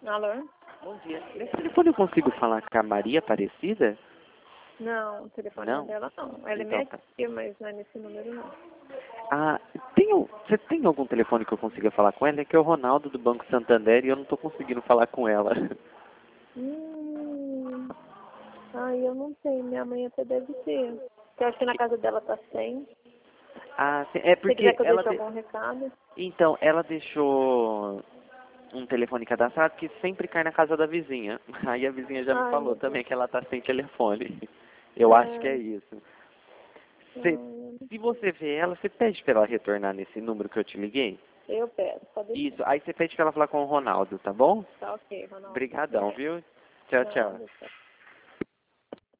Alô? Bom dia. Nesse telefone eu consigo falar com a Maria Aparecida? Não, o telefone Não? dela não. Ela é Então minha tá. tia, mas não é nesse número não. Ah, você tem algum telefone que eu consiga falar com ela? É que é o Ronaldo do Banco Santander e eu não estou conseguindo falar com ela. Hum. Ai, eu não sei. Minha mãe até deve ter. Eu acho que na casa dela tá sem. Ah, é Se você porque quiser que eu ela... deixe algum recado. Então, ela deixou um telefone cadastrado que sempre cai na casa da vizinha. Aí a vizinha já me Ai, falou meu também Deus. que ela tá sem telefone. Eu acho que é isso. Se você vê ela, você pede pra ela retornar nesse número que eu te liguei? Eu peço, pode deixar. Isso, aí você pede pra ela falar com o Ronaldo, tá bom? Tá ok, Ronaldo. Obrigadão, viu? Tchau, tchau. Nada, tchau.